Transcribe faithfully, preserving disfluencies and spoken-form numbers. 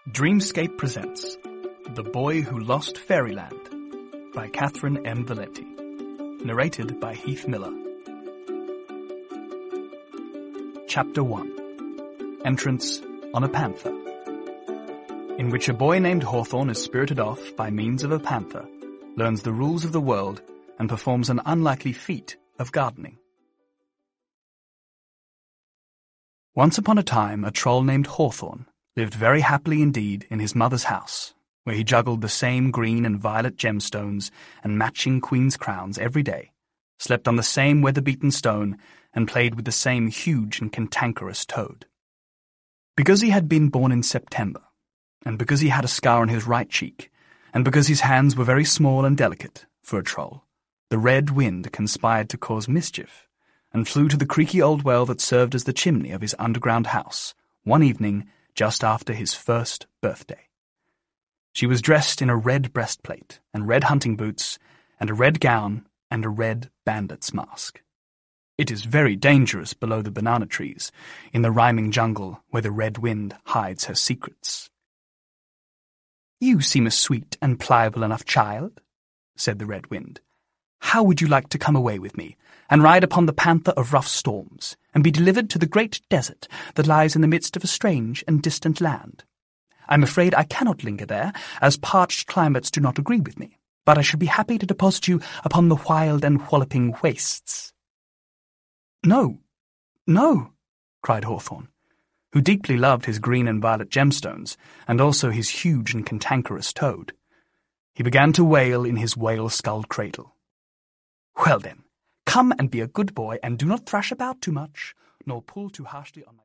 Dreamscape presents The Boy Who Lost Fairyland by Catherine M. Valenti. Narrated by Heath Miller. Chapter one. Entrance on a Panther. In which a boy named Hawthorne is spirited off by means of a panther, learns the rules of the world, and performs an unlikely feat of gardening. Once upon a time, a troll named Hawthorne lived very happily indeed in his mother's house, where he juggled the same green and violet gemstones and matching queen's crowns every day, slept on the same weather-beaten stone, and played with the same huge and cantankerous toad. Because he had been born in September, and because he had a scar on his right cheek, and because his hands were very small and delicate for a troll, the red wind conspired to cause mischief, and flew to the creaky old well that served as the chimney of his underground house, one evening just after his first birthday. She was dressed in a red breastplate, and red hunting boots, and a red gown, and a red bandit's mask. It is very dangerous below the banana trees, in the rhyming jungle where the red wind hides her secrets. "You seem a sweet and pliable enough child," said the red wind. "How would you like to come away with me, and ride upon the panther of rough storms, and be delivered to the great desert that lies in the midst of a strange and distant land? I'm afraid I cannot linger there, as parched climates do not agree with me, but I should be happy to deposit you upon the wild and walloping wastes." "No, no," cried Hawthorne, who deeply loved his green and violet gemstones, and also his huge and cantankerous toad. He began to wail in his whale-skulled cradle. "Well then, come and be a good boy, and do not thrash about too much, nor pull too harshly on my..."